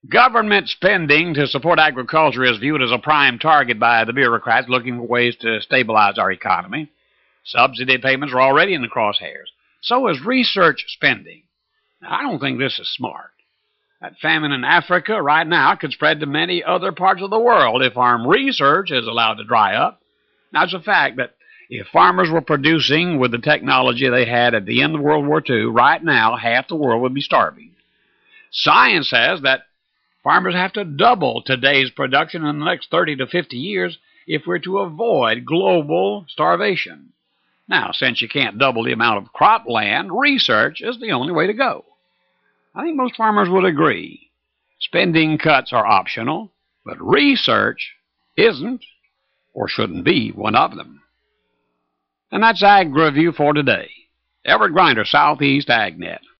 Government spending to support agriculture is viewed as a prime target by the bureaucrats looking for ways to stabilize our economy. Subsidy payments are already in the crosshairs. So is research spending. Now, I don't think this is smart. That famine in Africa right now could spread to many other parts of the world if farm research is allowed to dry up. Now, it's a fact that if farmers were producing with the technology they had at the end of World War II, right now half the world would be starving. Science says that farmers have to double today's production in the next 30 to 50 years if we're to avoid global starvation. Now, since you can't double the amount of cropland, research is the only way to go. I think most farmers would agree. Spending cuts are optional, but research isn't or shouldn't be one of them. And that's Ag Review for today. Everett Grinder, Southeast AgNet.